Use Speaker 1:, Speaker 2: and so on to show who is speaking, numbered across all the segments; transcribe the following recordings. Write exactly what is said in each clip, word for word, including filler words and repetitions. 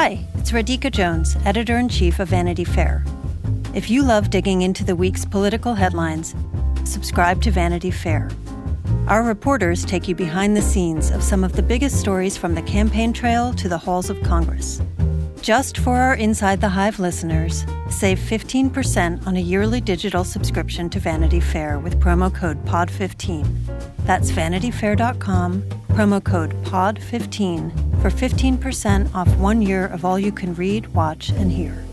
Speaker 1: Hi, it's Radhika Jones, Editor-in-Chief of Vanity Fair. If you love digging into the week's political headlines, subscribe to Vanity Fair. Our reporters take you behind the scenes of some of the biggest stories from the campaign trail to the halls of Congress. Just for our Inside the Hive listeners, save fifteen percent on a yearly digital subscription to Vanity Fair with promo code P O D fifteen. That's vanity fair dot com, promo code P O D fifteen for fifteen percent off one year of all you can read, watch, and hear.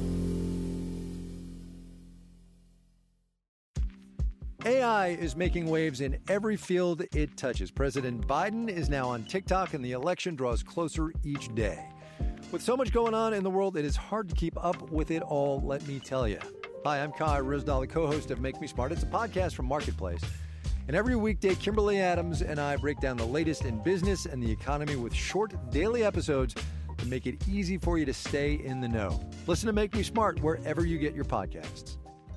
Speaker 2: A I is making waves in every field it touches. President Biden is now on TikTok, and the election draws closer each day. With so much going on in the world, it is hard to keep up with it all, let me tell you. Hi, I'm Kai Ryssdal, the co-host of Make Me Smart. It's a podcast from Marketplace. And every weekday, Kimberly Adams and I break down the latest in business and the economy with short daily episodes to make it easy for you to stay in the know. Listen to Make Me Smart wherever you get your podcasts.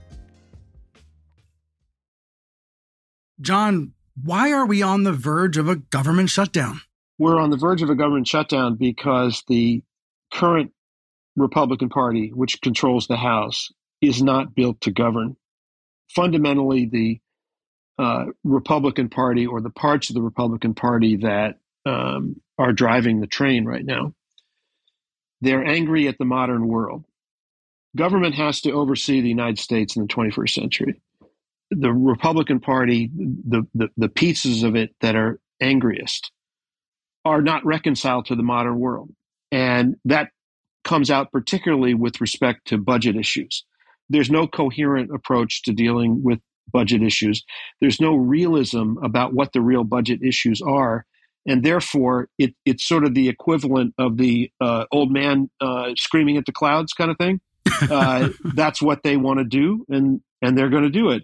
Speaker 3: John, why are we on the verge of a government shutdown?
Speaker 4: We're on the verge of a government shutdown because the current Republican Party, which controls the House, is not built to govern. Fundamentally, the uh, Republican Party, or the parts of the Republican Party that um, are driving the train right now, they're angry at the modern world. Government has to oversee the United States in the twenty-first century. The Republican Party, the, the, the pieces of it that are angriest, are not reconciled to the modern world. And that comes out particularly with respect to budget issues. There's no coherent approach to dealing with budget issues. There's no realism about what the real budget issues are. And therefore, it, it's sort of the equivalent of the uh, old man uh, screaming at the clouds kind of thing. Uh, that's what they want to do, and, and they're going to do it.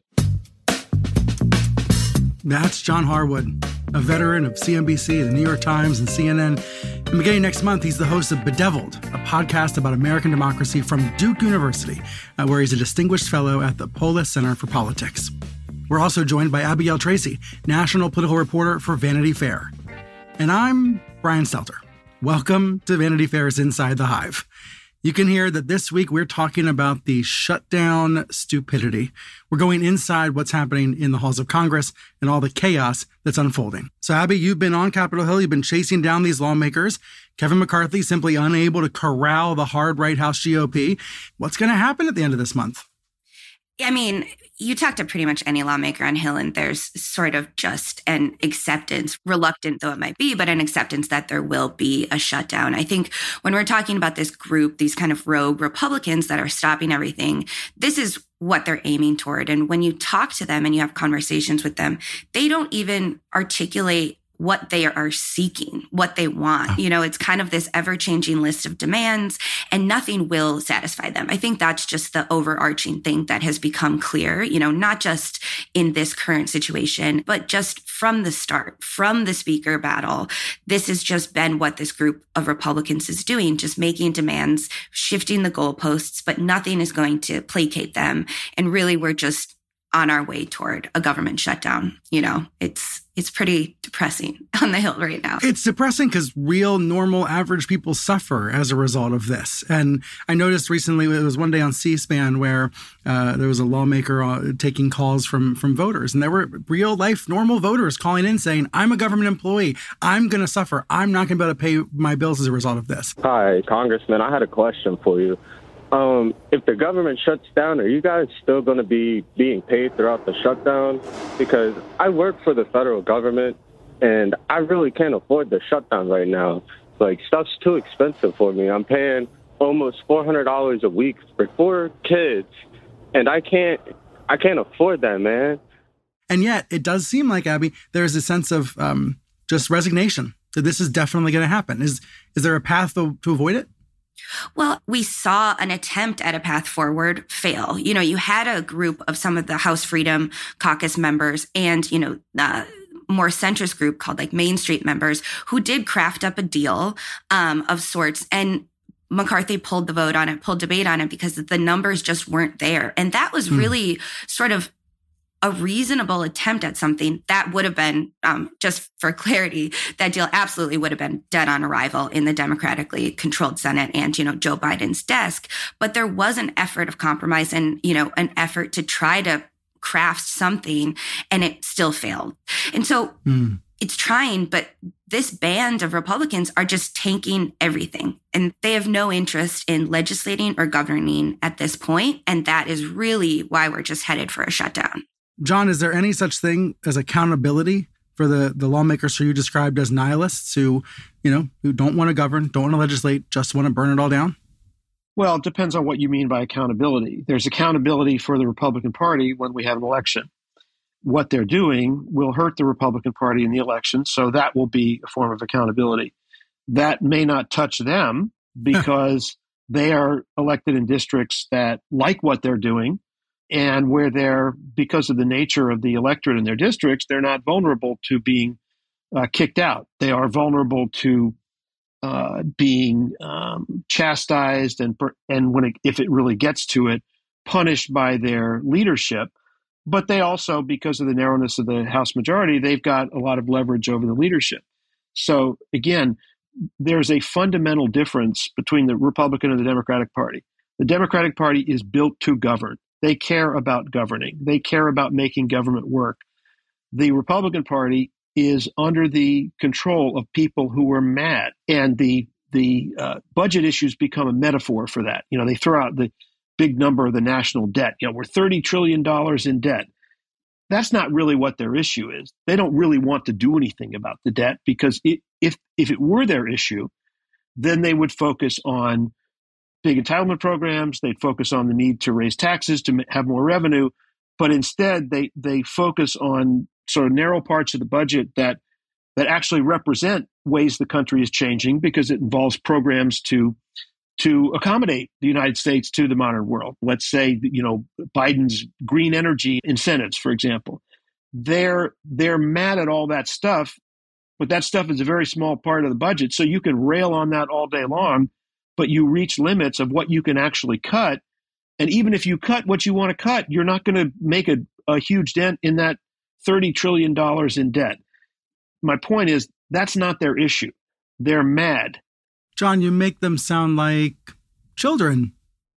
Speaker 3: That's John Harwood, a veteran of C N B C, the New York Times, and C N N. And beginning next month, he's the host of Bedeviled, a podcast about American democracy from Duke University, uh, where he's a distinguished fellow at the Polis Center for Politics. We're also joined by Abigail Tracy, national political reporter for Vanity Fair. And I'm Brian Stelter. Welcome to Vanity Fair's Inside the Hive. You can hear that this week we're talking about the shutdown stupidity. We're going inside what's happening in the halls of Congress and all the chaos that's unfolding. So, Abby, you've been on Capitol Hill. You've been chasing down these lawmakers. Kevin McCarthy simply unable to corral the hard right House G O P. What's going to happen at the end of this month?
Speaker 5: I mean, you talk to pretty much any lawmaker on Hill, and there's sort of just an acceptance, reluctant though it might be, but an acceptance that there will be a shutdown. I think when we're talking about this group, these kind of rogue Republicans that are stopping everything, this is what they're aiming toward. And when you talk to them and you have conversations with them, they don't even articulate what they are seeking, what they want. You know, it's kind of this ever-changing list of demands, and nothing will satisfy them. I think that's just the overarching thing that has become clear, you know, not just in this current situation, but just from the start, from the speaker battle. This has just been what this group of Republicans is doing, just making demands, shifting the goalposts, but nothing is going to placate them. And really, we're just on our way toward a government shutdown. You know, it's it's pretty depressing on the Hill right now.
Speaker 3: It's depressing because real, normal, average people suffer as a result of this. And I noticed recently, it was one day on C-SPAN where uh, there was a lawmaker uh, taking calls from, from voters. And there were real life, normal voters calling in saying, I'm a government employee. I'm going to suffer. I'm not going to be able to pay my bills as a result of this.
Speaker 6: Hi, Congressman. I had a question for you. Um, if the government shuts down, are you guys still going to be being paid throughout the shutdown? Because I work for the federal government, and I really can't afford the shutdown right now. Like, stuff's too expensive for me. I'm paying almost four hundred dollars a week for four kids, and I can't, I can't afford that, man.
Speaker 3: And yet, it does seem like, Abby, there's a sense of um, just resignation that this is definitely going to happen. Is is there a path to, to avoid it?
Speaker 5: Well, we saw an attempt at a path forward fail. You know, you had a group of some of the House Freedom Caucus members and, you know, uh, more centrist group called like Main Street members who did craft up a deal um, of sorts. And McCarthy pulled the vote on it, pulled debate on it because the numbers just weren't there. And that was really mm. sort of a reasonable attempt at something, that would have been, um, just for clarity, that deal absolutely would have been dead on arrival in the democratically controlled Senate and, you know, Joe Biden's desk. But there was an effort of compromise and, you know, an effort to try to craft something, and it still failed. And so mm. it's trying, but this band of Republicans are just tanking everything, and they have no interest in legislating or governing at this point. And that is really why we're just headed for a shutdown.
Speaker 3: John, is there any such thing as accountability for the, the lawmakers who you described as nihilists who, you know, who don't want to govern, don't want to legislate, just want to burn it all down?
Speaker 4: Well, it depends on what you mean by accountability. There's accountability for the Republican Party when we have an election. What they're doing will hurt the Republican Party in the election, so that will be a form of accountability. That may not touch them because they are elected in districts that like what they're doing, and where they're, because of the nature of the electorate in their districts, they're not vulnerable to being uh, kicked out. They are vulnerable to uh, being um, chastised and, and when it, if it really gets to it, punished by their leadership. But they also, because of the narrowness of the House majority, they've got a lot of leverage over the leadership. So again, there's a fundamental difference between the Republican and the Democratic Party. The Democratic Party is built to govern. They care about governing. They care about making government work. The Republican Party is under the control of people who are mad, and the the uh, budget issues become a metaphor for that. You know, they throw out the big number of the national debt. You know, we're thirty trillion dollars in debt. That's not really what their issue is. They don't really want to do anything about the debt, because it, if if it were their issue, then they would focus on big entitlement programs. They'd focus on the need to raise taxes to have more revenue. But instead, they they focus on sort of narrow parts of the budget that that actually represent ways the country is changing, because it involves programs to to accommodate the United States to the modern world. Let's say, you know, Biden's green energy incentives, for example. They're they're mad at all that stuff, but that stuff is a very small part of the budget. So you can rail on that all day long, but you reach limits of what you can actually cut. And even if you cut what you want to cut, you're not going to make a, a huge dent in that thirty trillion dollars in debt. My point is, that's not their issue. They're mad.
Speaker 3: John, you make them sound like children.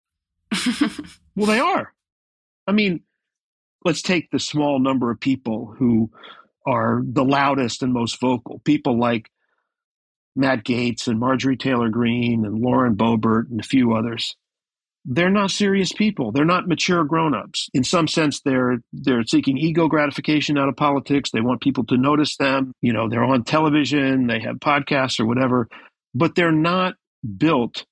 Speaker 4: Well, they are. I mean, let's take the small number of people who are the loudest and most vocal. People like Matt Gaetz and Marjorie Taylor Greene and Lauren Boebert and a few others. They're not serious people. They're not mature grown-ups. In some sense, they're they're seeking ego gratification out of politics. They want people to notice them. You know, they're on television, they have podcasts or whatever, but they're not built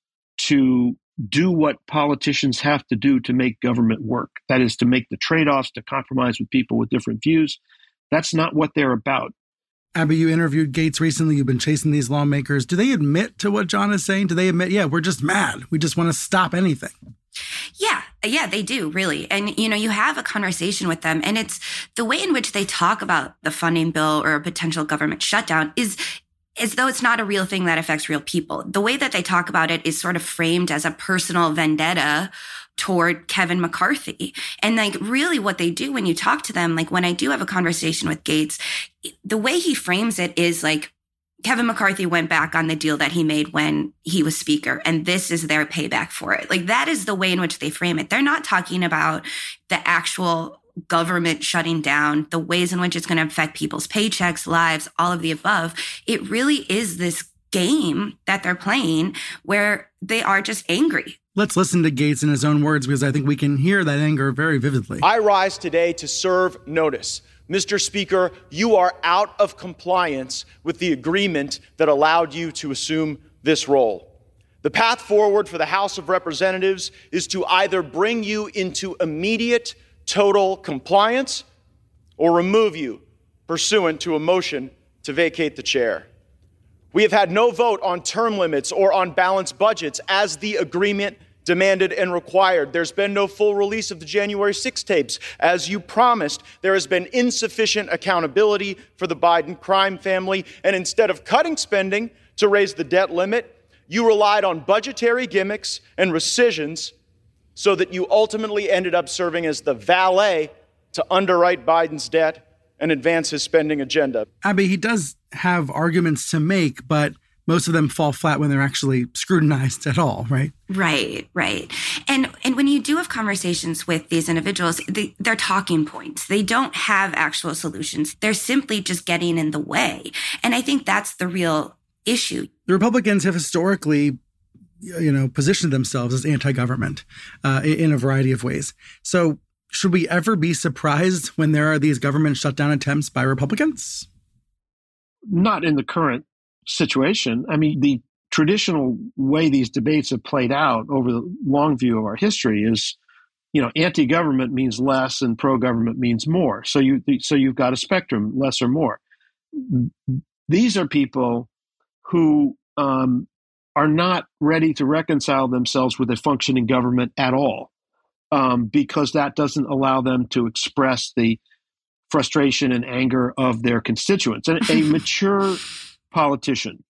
Speaker 4: to do what politicians have to do to make government work. That is, to make the trade-offs, to compromise with people with different views. That's not what they're about.
Speaker 3: Abby, you interviewed Gaetz recently. You've been chasing these lawmakers. Do they admit to what John is saying? Do they admit, yeah, we're just mad. We just want to stop anything?
Speaker 5: Yeah, yeah, they do, really. And, you know, you have a conversation with them, and it's the way in which they talk about the funding bill or a potential government shutdown is as though it's not a real thing that affects real people. The way that they talk about it is sort of framed as a personal vendetta toward Kevin McCarthy. And like really what they do when you talk to them, like when I do have a conversation with Gaetz, the way he frames it is like Kevin McCarthy went back on the deal that he made when he was speaker, and this is their payback for it. Like that is the way in which they frame it. They're not talking about the actual government shutting down, the ways in which it's going to affect people's paychecks, lives, all of the above. It really is this game that they're playing where they are just angry.
Speaker 3: Let's listen to Gaetz in his own words, because I think we can hear that anger very vividly.
Speaker 7: I rise today to serve notice. Mister Speaker, you are out of compliance with the agreement that allowed you to assume this role. The path forward for the House of Representatives is to either bring you into immediate total compliance or remove you pursuant to a motion to vacate the chair. We have had no vote on term limits or on balanced budgets as the agreement demanded and required. There's been no full release of the January sixth tapes. As you promised, there has been insufficient accountability for the Biden crime family. And instead of cutting spending to raise the debt limit, you relied on budgetary gimmicks and rescissions so that you ultimately ended up serving as the valet to underwrite Biden's debt and advance his spending agenda.
Speaker 3: Abby, he does have arguments to make, but most of them fall flat when they're actually scrutinized at all, right?
Speaker 5: Right, right. And and when you do have conversations with these individuals, they, they're talking points. They don't have actual solutions. They're simply just getting in the way. And I think that's the real issue.
Speaker 3: The Republicans have historically, you know, positioned themselves as anti-government uh, in a variety of ways. So should we ever be surprised when there are these government shutdown attempts by Republicans?
Speaker 4: Not in the current situation. I mean, the traditional way these debates have played out over the long view of our history is, you know, anti-government means less and pro-government means more. So you, so you've got a spectrum, less or more. These are people who um, are not ready to reconcile themselves with a functioning government at all, um, because that doesn't allow them to express the frustration and anger of their constituents. And a mature politician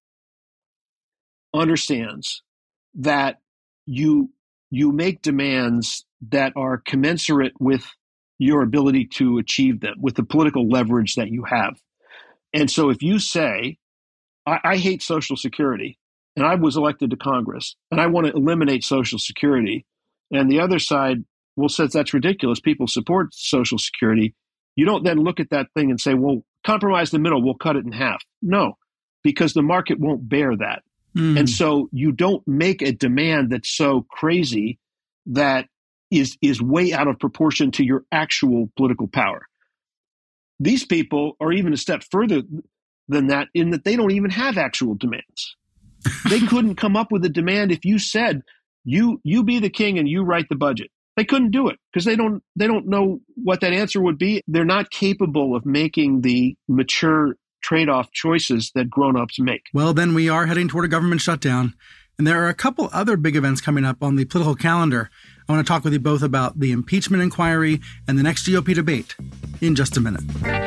Speaker 4: understands that you you make demands that are commensurate with your ability to achieve them, with the political leverage that you have. And so if you say, I, I hate Social Security, and I was elected to Congress, and I want to eliminate Social Security, and the other side, well, says that's ridiculous, people support Social Security, you don't then look at that thing and say, well, compromise the middle, we'll cut it in half. No, because the market won't bear that. Mm. And so you don't make a demand that's so crazy that is is way out of proportion to your actual political power. These people are even a step further than that in that they don't even have actual demands. They couldn't come up with a demand if you said, you you be the king and you write the budget. They couldn't do it because they don't they don't know what that answer would be. They're not capable of making the mature trade-off choices that grown-ups make.
Speaker 3: Well, then we are heading toward a government shutdown. And there are a couple other big events coming up on the political calendar. I want to talk with you both about the impeachment inquiry and the next G O P debate in just a minute.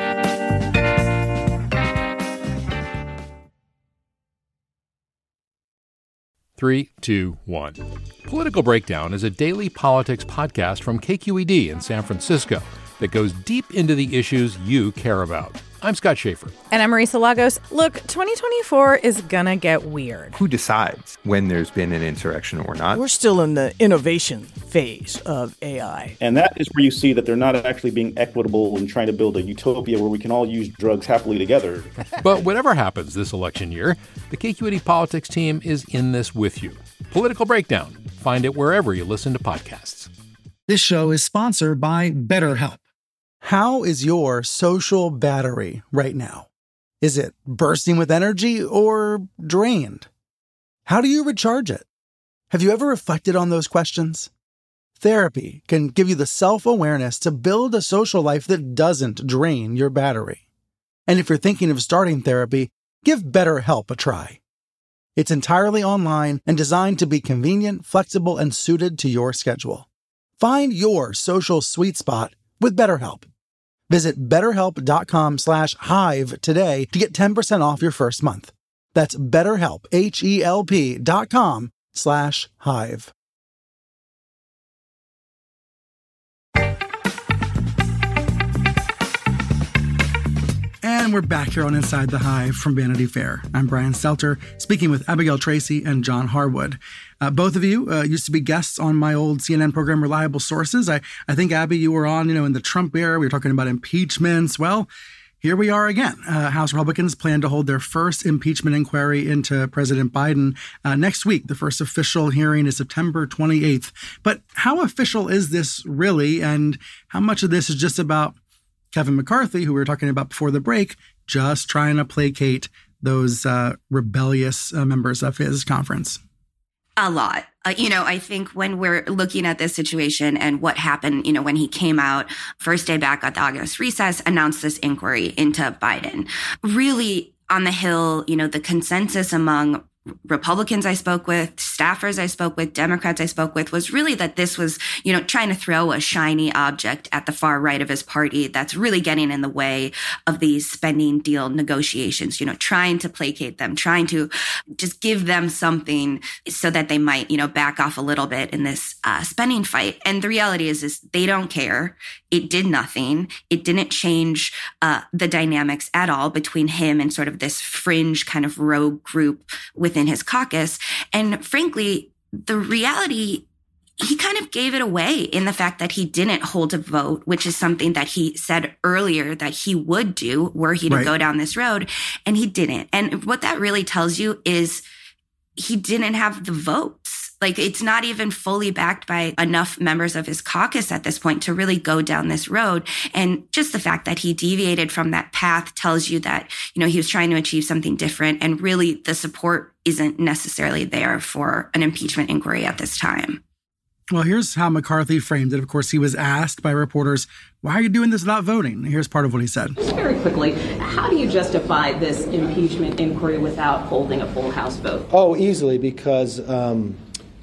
Speaker 8: Three, two, one. Political Breakdown is a daily politics podcast from K Q E D in San Francisco that goes deep into the issues you care about. I'm Scott Schaefer.
Speaker 9: And I'm Marisa Lagos. Look, twenty twenty-four is gonna get weird.
Speaker 10: Who decides when there's been an insurrection or not?
Speaker 11: We're still in the innovation phase of A I.
Speaker 12: And that is where you see that they're not actually being equitable and trying to build a utopia where we can all use drugs happily together.
Speaker 8: But whatever happens this election year, the K Q E D Politics team is in this with you. Political Breakdown. Find it wherever you listen to podcasts.
Speaker 3: This show is sponsored by BetterHelp. How is your social battery right now? Is it bursting with energy or drained? How do you recharge it? Have you ever reflected on those questions? Therapy can give you the self-awareness to build a social life that doesn't drain your battery. And if you're thinking of starting therapy, give BetterHelp a try. It's entirely online and designed to be convenient, flexible, and suited to your schedule. Find your social sweet spot with BetterHelp. Visit betterhelp.com slash hive today to get ten percent off your first month. That's betterhelp, H-E-L-P dot com slash hive. And we're back here on Inside the Hive from Vanity Fair. I'm Brian Stelter, speaking with Abigail Tracy and John Harwood. Uh, both of you uh, used to be guests on my old C N N program, Reliable Sources. I, I think, Abby, you were on, you know, in the Trump era. We were talking about impeachments. Well, here we are again. Uh, House Republicans plan to hold their first impeachment inquiry into President Biden uh, next week. The first official hearing is September twenty-eighth. But how official is this really? And how much of this is just about Kevin McCarthy, who we were talking about before the break, just trying to placate those uh, rebellious uh, members of his conference?
Speaker 5: A lot. Uh, you know, I think when we're looking at this situation and what happened, you know, when he came out first day back at the August recess, announced this inquiry into Biden, really on the Hill, you know, the consensus among Republicans I spoke with, staffers I spoke with, Democrats I spoke with, was really that this was, you know, trying to throw a shiny object at the far right of his party that's really getting in the way of these spending deal negotiations, you know, trying to placate them, trying to just give them something so that they might, you know, back off a little bit in this uh, spending fight. And the reality is, is they don't care. It did nothing. It didn't change uh, the dynamics at all between him and sort of this fringe kind of rogue group with in his caucus. And frankly, the reality, he kind of gave it away in the fact that he didn't hold a vote, which is something that he said earlier that he would do were he to
Speaker 3: Right.
Speaker 5: go down this road. And he didn't. And what that really tells you is he didn't have the votes. Like, it's not even fully backed by enough members of his caucus at this point to really go down this road. And just the fact that he deviated from that path tells you that, you know, he was trying to achieve something different. And really the support isn't necessarily there for an impeachment inquiry at this time.
Speaker 3: Well, here's how McCarthy framed it. Of course, he was asked by reporters, why are you doing this without voting? Here's part of what he said.
Speaker 13: Just very quickly, how do you justify this impeachment inquiry without holding a full House vote?
Speaker 14: Oh, easily, because um,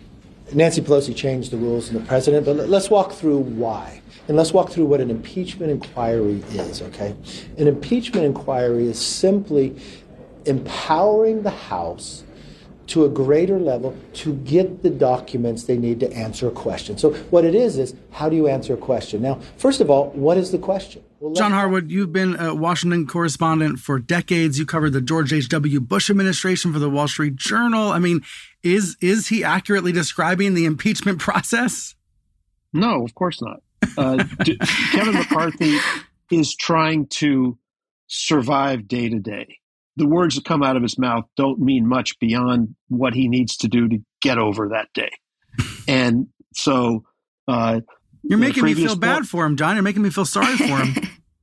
Speaker 14: Nancy Pelosi changed the rules and the president. But let's walk through why. And let's walk through what an impeachment inquiry is, okay? An impeachment inquiry is simply empowering the House to a greater level to get the documents they need to answer a question. So what it is is, how do you answer a question? Now, first of all, what is the question? Well,
Speaker 3: John Harwood, you've been a Washington correspondent for decades. You covered the George H W. Bush administration for the Wall Street Journal. I mean, is is he accurately describing the impeachment process?
Speaker 4: No, of course not. Uh, d- Kevin McCarthy is trying to survive day to day. The words that come out of his mouth don't mean much beyond what he needs to do to get over that day. And so uh,
Speaker 3: You're making me feel
Speaker 4: point,
Speaker 3: bad for him, John. You're making me feel sorry for him.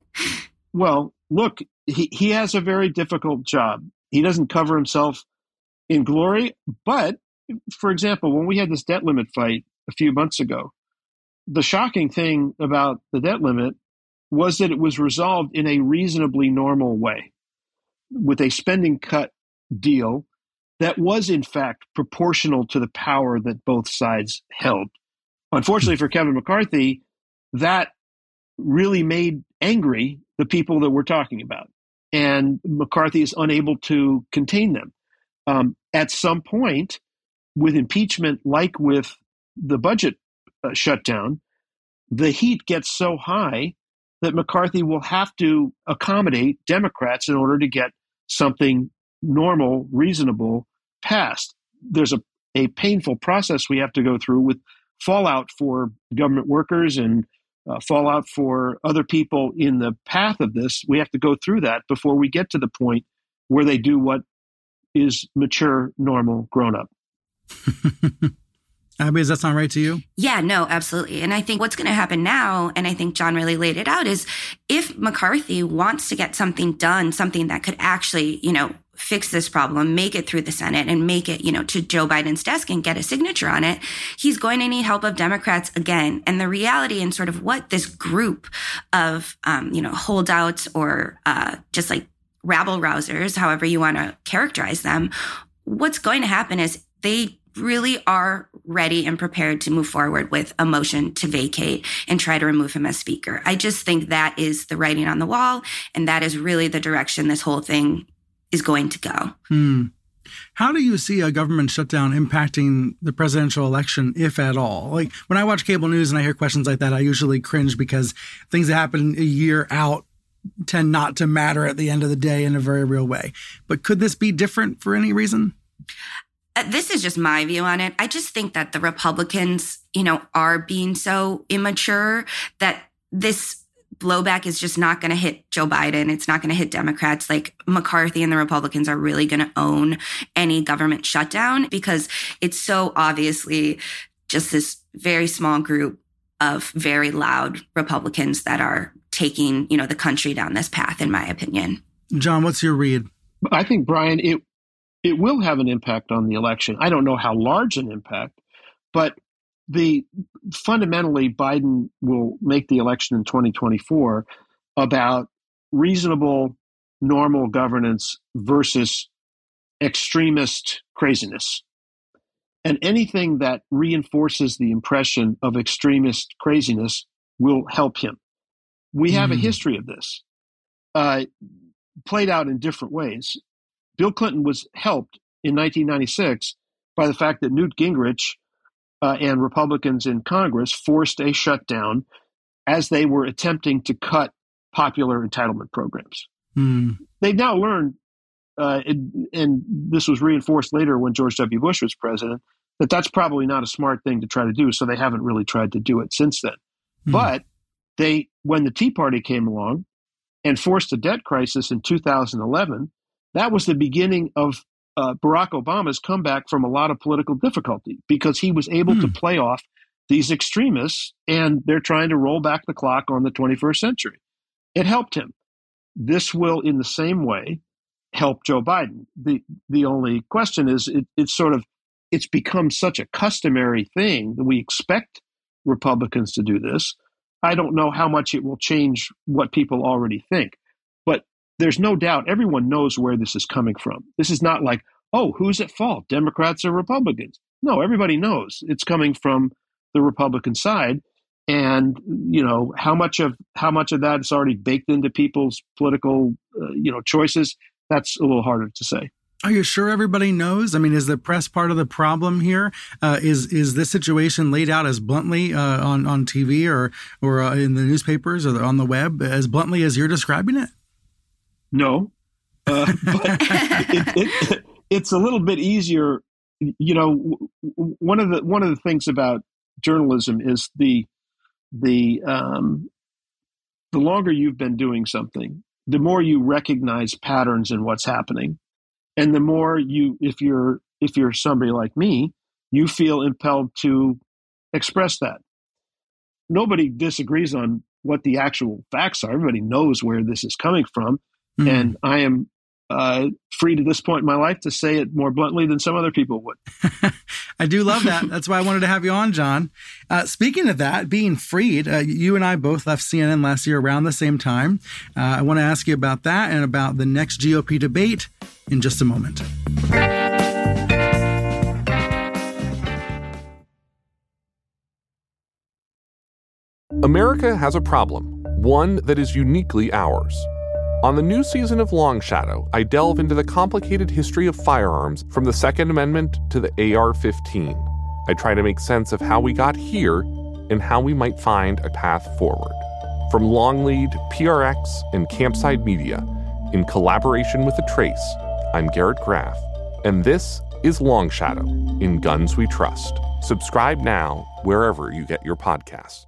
Speaker 4: Well, look, he, he has a very difficult job. He doesn't cover himself in glory. But, for example, when we had this debt limit fight a few months ago, the shocking thing about the debt limit was that it was resolved in a reasonably normal way, with a spending cut deal that was, in fact, proportional to the power that both sides held. Unfortunately for Kevin McCarthy, that really made angry the people that we're talking about. And McCarthy is unable to contain them. Um, at some point, with impeachment, like with the budget uh, shutdown, the heat gets so high that McCarthy will have to accommodate Democrats in order to get something normal, reasonable passed. There's a, a painful process we have to go through with fallout for government workers and uh, fallout for other people in the path of this. We have to go through that before we get to the point where they do what is mature, normal, grown up.
Speaker 3: Abby, does that sound right to you?
Speaker 5: Yeah, no, absolutely. And I think what's going to happen now, and I think John really laid it out, is if McCarthy wants to get something done, something that could actually, you know, fix this problem, make it through the Senate and make it, you know, to Joe Biden's desk and get a signature on it, he's going to need help of Democrats again. And the reality and sort of what this group of, um, you know, holdouts or uh, just like rabble rousers, however you want to characterize them, what's going to happen is they really are ready and prepared to move forward with a motion to vacate and try to remove him as speaker. I just think that is the writing on the wall, and that is really the direction this whole thing is going to go.
Speaker 3: Hmm. How do you see a government shutdown impacting the presidential election, if at all? Like, when I watch cable news and I hear questions like that, I usually cringe because things that happen a year out tend not to matter at the end of the day in a very real way. But could this be different for any reason?
Speaker 5: Uh, this is just my view on it. I just think that the Republicans, you know, are being so immature that this blowback is just not going to hit Joe Biden. It's not going to hit Democrats. Like, McCarthy and the Republicans are really going to own any government shutdown because it's so obviously just this very small group of very loud Republicans that are taking, you know, the country down this path, in my opinion.
Speaker 3: John, what's your read?
Speaker 4: I think, Brian, it it will have an impact on the election. I don't know how large an impact, but the fundamentally Biden will make the election in twenty twenty-four about reasonable, normal governance versus extremist craziness. And anything that reinforces the impression of extremist craziness will help him. We have mm. a history of this, uh, played out in different ways. Bill Clinton was helped in nineteen ninety-six by the fact that Newt Gingrich uh, and Republicans in Congress forced a shutdown as they were attempting to cut popular entitlement programs. Mm. They've now learned, uh, and, and this was reinforced later when George W. Bush was president, that that's probably not a smart thing to try to do, so they haven't really tried to do it since then. Mm. But they, when the Tea Party came along and forced a debt crisis in two thousand eleven, that was the beginning of uh, Barack Obama's comeback from a lot of political difficulty, because he was able mm. to play off these extremists, and they're trying to roll back the clock on the twenty-first century. It helped him. This will, in the same way, help Joe Biden. The the only question is, it, it's sort of, it's become such a customary thing that we expect Republicans to do this. I don't know how much it will change what people already think. But there's no doubt everyone knows where this is coming from. This is not like, oh, who's at fault, Democrats or Republicans? No, everybody knows it's coming from the Republican side. And, you know, how much of how much of that is already baked into people's political, uh, you know, choices, that's a little harder to say.
Speaker 3: Are you sure everybody knows? I mean, is the press part of the problem here? Uh, is is this situation laid out as bluntly uh, on on T V or or uh, in the newspapers or on the web as bluntly as you're describing it?
Speaker 4: No, uh, but it, it, it's a little bit easier. You know, one of the one of the things about journalism is the the um, the longer you've been doing something, the more you recognize patterns in what's happening. And the more you, if you're if you're somebody like me, you feel impelled to express that. Nobody disagrees on what the actual facts are. Everybody knows where this is coming from. Mm. And I am uh, free to this point in my life to say it more bluntly than some other people would.
Speaker 3: I do love that. That's why I wanted to have you on, John. Uh, speaking of that, being freed, uh, you and I both left C N N last year around the same time. Uh, I want to ask you about that and about the next G O P debate in just a moment.
Speaker 15: America has a problem, one that is uniquely ours. On the new season of Long Shadow, I delve into the complicated history of firearms from the Second Amendment to the A R fifteen. I try to make sense of how we got here and how we might find a path forward. From Longlead, P R X, and Campside Media, in collaboration with The Trace, I'm Garrett Graff, and this is Long Shadow, in Guns We Trust. Subscribe now wherever you get your podcasts.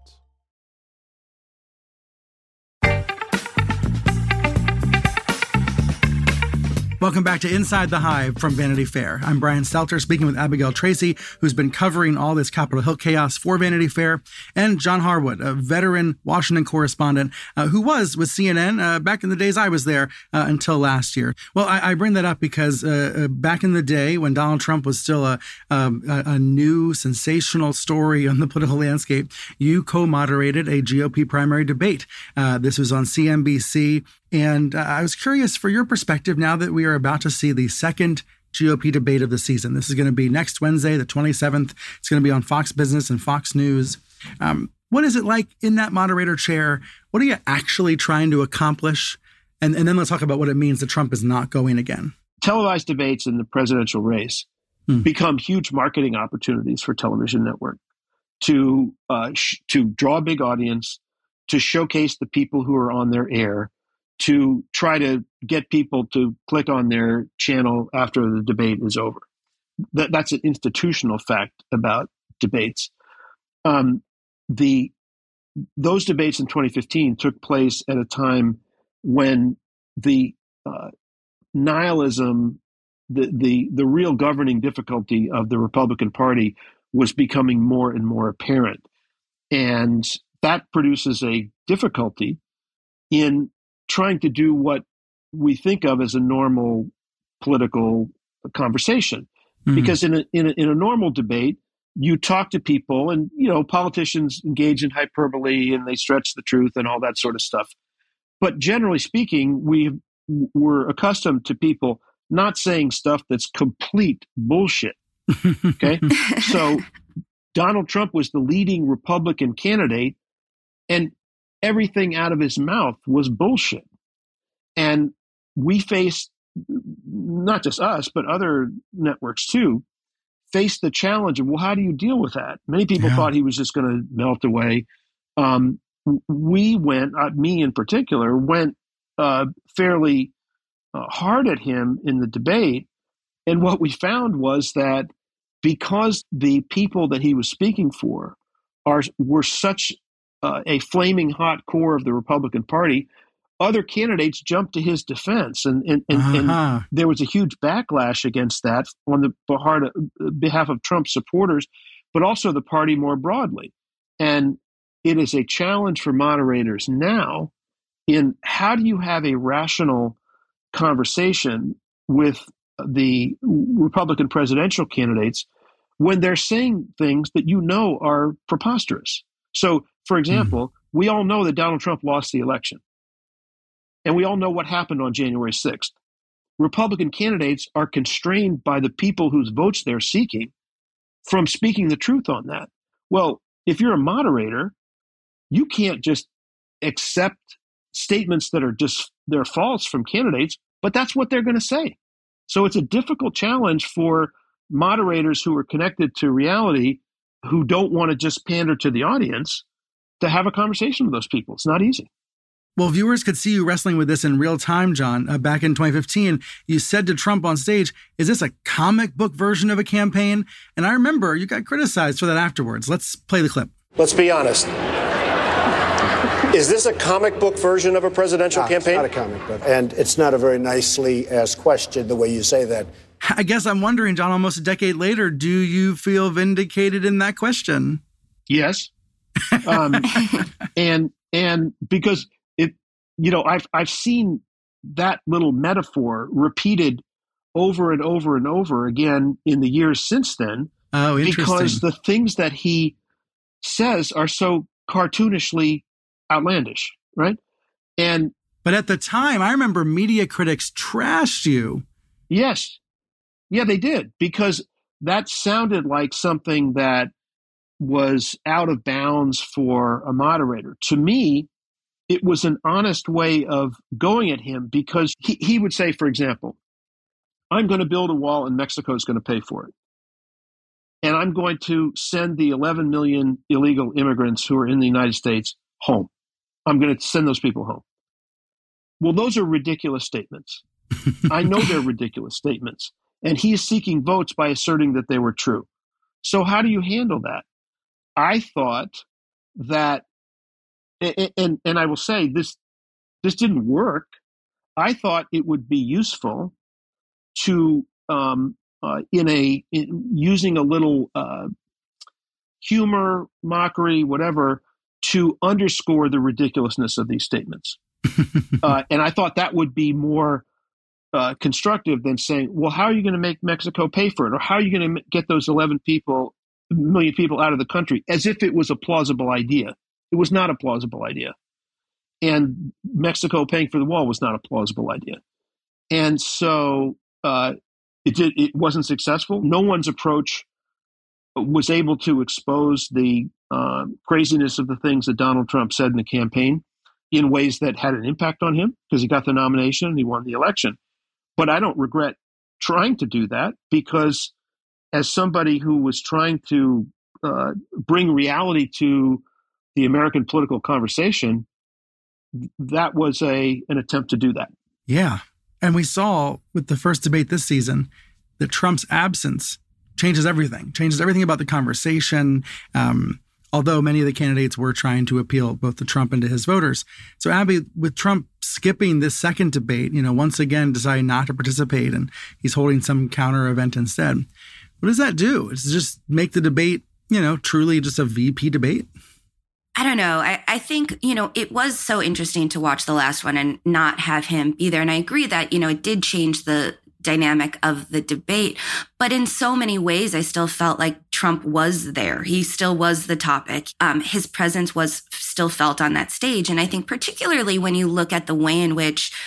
Speaker 3: Welcome back to Inside the Hive from Vanity Fair. I'm Brian Stelter, speaking with Abigail Tracy, who's been covering all this Capitol Hill chaos for Vanity Fair, and John Harwood, a veteran Washington correspondent uh, who was with C N N uh, back in the days I was there uh, until last year. Well, I, I bring that up because uh, uh, back in the day when Donald Trump was still a, um, a, a new sensational story on the political landscape, you co-moderated a G O P primary debate. Uh, this was on C N B C. And uh, I was curious for your perspective now that we are about to see the second G O P debate of the season. This is going to be next Wednesday, the twenty-seventh. It's going to be on Fox Business and Fox News. Um, what is it like in that moderator chair? What are you actually trying to accomplish? And, and then let's talk about what it means that Trump is not going again.
Speaker 4: Televised debates in the presidential race hmm. become huge marketing opportunities for television network to uh, sh- to draw a big audience, to showcase the people who are on their air, to try to get people to click on their channel after the debate is over. That, that's an institutional fact about debates. Um, the those debates in twenty fifteen took place at a time when the uh, nihilism, the, the the real governing difficulty of the Republican Party was becoming more and more apparent. And that produces a difficulty in trying to do what we think of as a normal political conversation. Mm-hmm. Because in a, in a in a normal debate, you talk to people and, you know, politicians engage in hyperbole and they stretch the truth and all that sort of stuff. But generally speaking, we were accustomed to people not saying stuff that's complete bullshit. Okay. So Donald Trump was the leading Republican candidate, and everything out of his mouth was bullshit. And we faced, not just us, but other networks too, faced the challenge of, well, how do you deal with that? Many people yeah. thought he was just going to melt away. Um, we went, uh, me in particular, went uh, fairly uh, hard at him in the debate. And what we found was that because the people that he was speaking for are were such uh, a flaming hot core of the Republican Party, other candidates jumped to his defense. And, and, and, uh-huh. and there was a huge backlash against that on the behalf of Trump supporters, but also the party more broadly. And it is a challenge for moderators now in how do you have a rational conversation with the Republican presidential candidates when they're saying things that you know are preposterous. So, for example, mm-hmm. we all know that Donald Trump lost the election. And we all know what happened on January sixth. Republican candidates are constrained by the people whose votes they're seeking from speaking the truth on that. Well, if you're a moderator, you can't just accept statements that are just they're false from candidates, but that's what they're going to say. So it's a difficult challenge for moderators who are connected to reality, who don't want to just pander to the audience, to have a conversation with those people. It's not easy.
Speaker 3: Well, viewers could see you wrestling with this in real time, John. Uh, back in twenty fifteen, you said to Trump on stage, is this a comic book version of a campaign? And I remember you got criticized for that afterwards. Let's play the clip.
Speaker 16: Let's be honest. Is this a comic book version of a presidential
Speaker 17: no,
Speaker 16: campaign?
Speaker 17: It's not a comic book. And it's not a very nicely asked question, the way you say that.
Speaker 3: I guess I'm wondering, John, almost a decade later, do you feel vindicated in that question?
Speaker 4: Yes. Um, and and because it, you know, I've I've seen that little metaphor repeated over and over and over again in the years since then.
Speaker 3: Oh, interesting.
Speaker 4: Because the things that he says are so cartoonishly outlandish, right? And
Speaker 3: but at the time, I remember media critics trashed you.
Speaker 4: Yes. Yeah, they did, because that sounded like something that was out of bounds for a moderator. To me, it was an honest way of going at him, because he, he would say, for example, I'm going to build a wall and Mexico is going to pay for it. And I'm going to send the eleven million illegal immigrants who are in the United States home. I'm going to send those people home. Well, those are ridiculous statements. I know they're ridiculous statements. And he is seeking votes by asserting that they were true. So how do you handle that? I thought that, and, and, and I will say this, this didn't work. I thought it would be useful to, um, uh, in a, in, using a little uh, humor, mockery, whatever, to underscore the ridiculousness of these statements. uh, and I thought that would be more Uh, constructive than saying, well, how are you going to make Mexico pay for it? Or how are you going to get those eleven people, million people out of the country, as if it was a plausible idea. It was not a plausible idea. And Mexico paying for the wall was not a plausible idea. And so uh, it did, it wasn't successful. No one's approach was able to expose the uh, craziness of the things that Donald Trump said in the campaign in ways that had an impact on him, because he got the nomination and he won the election. But I don't regret trying to do that, because as somebody who was trying to uh, bring reality to the American political conversation, that was a an attempt to do that.
Speaker 3: Yeah. And we saw with the first debate this season that Trump's absence changes everything, changes everything about the conversation. Um, although many of the candidates were trying to appeal both to Trump and to his voters. So, Abby, with Trump skipping this second debate, you know, once again deciding not to participate, and he's holding some counter event instead, what does that do? Does it just make the debate, you know, truly just a V P debate?
Speaker 5: I don't know. I, I think, you know, it was so interesting to watch the last one and not have him be there. And I agree that, you know, it did change the dynamic of the debate. But in so many ways, I still felt like Trump was there. He still was the topic. Um, his presence was still felt on that stage. And I think particularly when you look at the way in which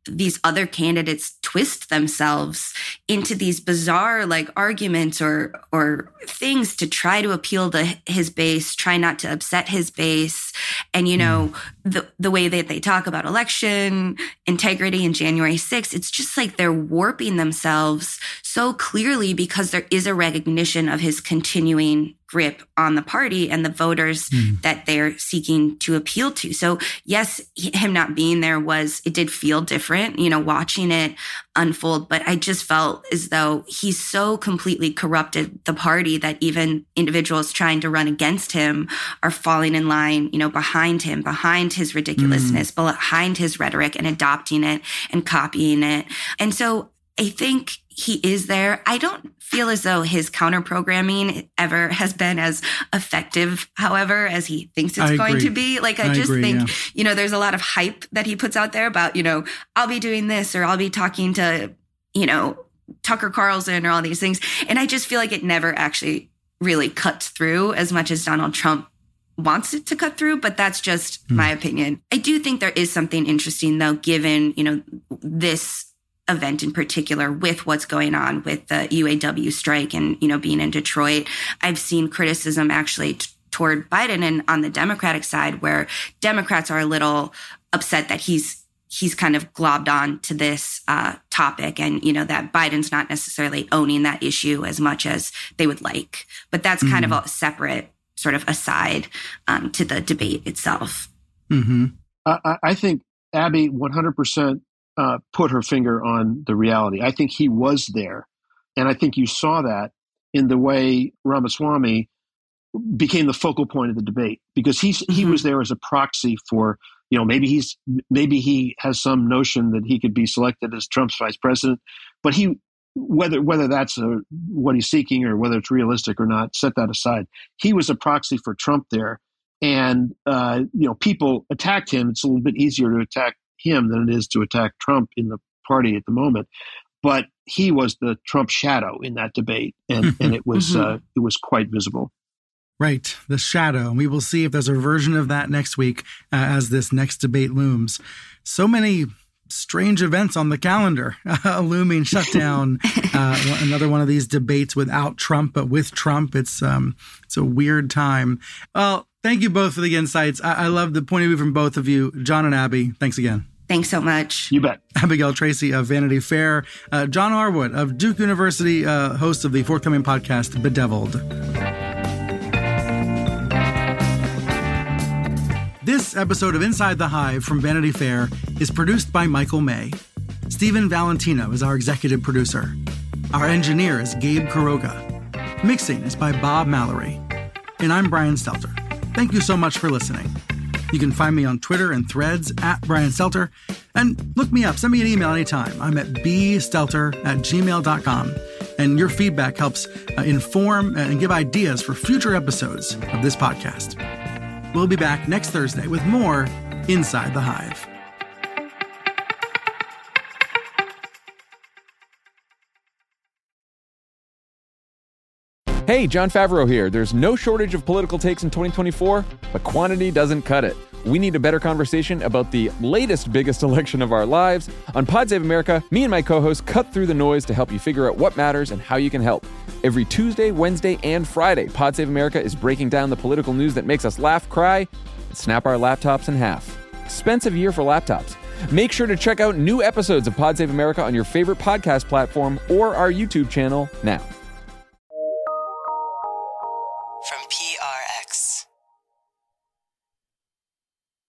Speaker 5: these other candidates twist themselves into these bizarre like arguments or or things to try to appeal to his base, try not to upset his base. And, you know, the the way that they talk about election integrity and January sixth, it's just like they're warping themselves so clearly because there is a recognition of his continuing grip on the party and the voters mm. that they're seeking to appeal to. So yes, him not being there was, it did feel different, you know, watching it unfold, but I just felt as though he's so completely corrupted the party that even individuals trying to run against him are falling in line, you know, behind him, behind his ridiculousness, mm. behind his rhetoric and adopting it and copying it. And so I think he is there. I don't feel as though his counter programming ever has been as effective, however, as he thinks it's
Speaker 3: I
Speaker 5: going
Speaker 3: agree.
Speaker 5: to be. Like, I,
Speaker 3: I
Speaker 5: just
Speaker 3: agree,
Speaker 5: think,
Speaker 3: yeah.
Speaker 5: you know, there's a lot of hype that he puts out there about, you know, I'll be doing this or I'll be talking to, you know, Tucker Carlson or all these things. And I just feel like it never actually really cuts through as much as Donald Trump wants it to cut through, but that's just mm. my opinion. I do think there is something interesting, though, given, you know, this event in particular with what's going on with the U A W strike and, you know, being in Detroit. I've seen criticism actually t- toward Biden and on the Democratic side where Democrats are a little upset that he's he's kind of globbed on to this uh, topic and, you know, that Biden's not necessarily owning that issue as much as they would like. But that's mm-hmm. kind of a separate sort of aside um, to the debate itself.
Speaker 4: Mm-hmm. I, I think Abby one hundred percent Uh, put her finger on the reality. I think he was there. And I think you saw that in the way Ramaswamy became the focal point of the debate because he's, mm-hmm. he was there as a proxy for, you know, maybe he's, maybe he has some notion that he could be selected as Trump's vice president, but he, whether, whether that's a, what he's seeking or whether it's realistic or not, set that aside. He was a proxy for Trump there. And, uh, you know, people attacked him. It's a little bit easier to attack him than it is to attack Trump in the party at the moment. But he was the Trump shadow in that debate, and, and it was mm-hmm. uh, it was quite visible.
Speaker 3: Right, the shadow. And we will see if there's a version of that next week uh, as this next debate looms. So many strange events on the calendar. A looming shutdown, uh, another one of these debates without Trump, but with Trump. It's um, it's a weird time. Well, thank you both for the insights. I, I love the point of view from both of you. John and Abby, thanks again.
Speaker 5: Thanks so much.
Speaker 4: You bet.
Speaker 3: Abigail Tracy of Vanity Fair, uh, John Harwood of Duke University, uh, host of the forthcoming podcast, Bedeviled. This episode of Inside the Hive from Vanity Fair is produced by Michael May. Stephen Valentino is our executive producer. Our engineer is Gabe Kuroga. Mixing is by Bob Mallory. And I'm Brian Stelter. Thank you so much for listening. You can find me on Twitter and Threads at Brian Stelter. And look me up. Send me an email anytime. I'm at bstelter at gmail dot com. And your feedback helps uh, inform and give ideas for future episodes of this podcast. We'll be back next Thursday with more Inside the Hive.
Speaker 18: Hey, John Favreau here. There's no shortage of political takes in twenty twenty-four, but quantity doesn't cut it. We need a better conversation about the latest, biggest election of our lives. On Pod Save America, me and my co-hosts cut through the noise to help you figure out what matters and how you can help. Every Tuesday, Wednesday, and Friday, Pod Save America is breaking down the political news that makes us laugh, cry, and snap our laptops in half. Expensive year for laptops. Make sure to check out new episodes of Pod Save America on your favorite podcast platform or our YouTube channel now.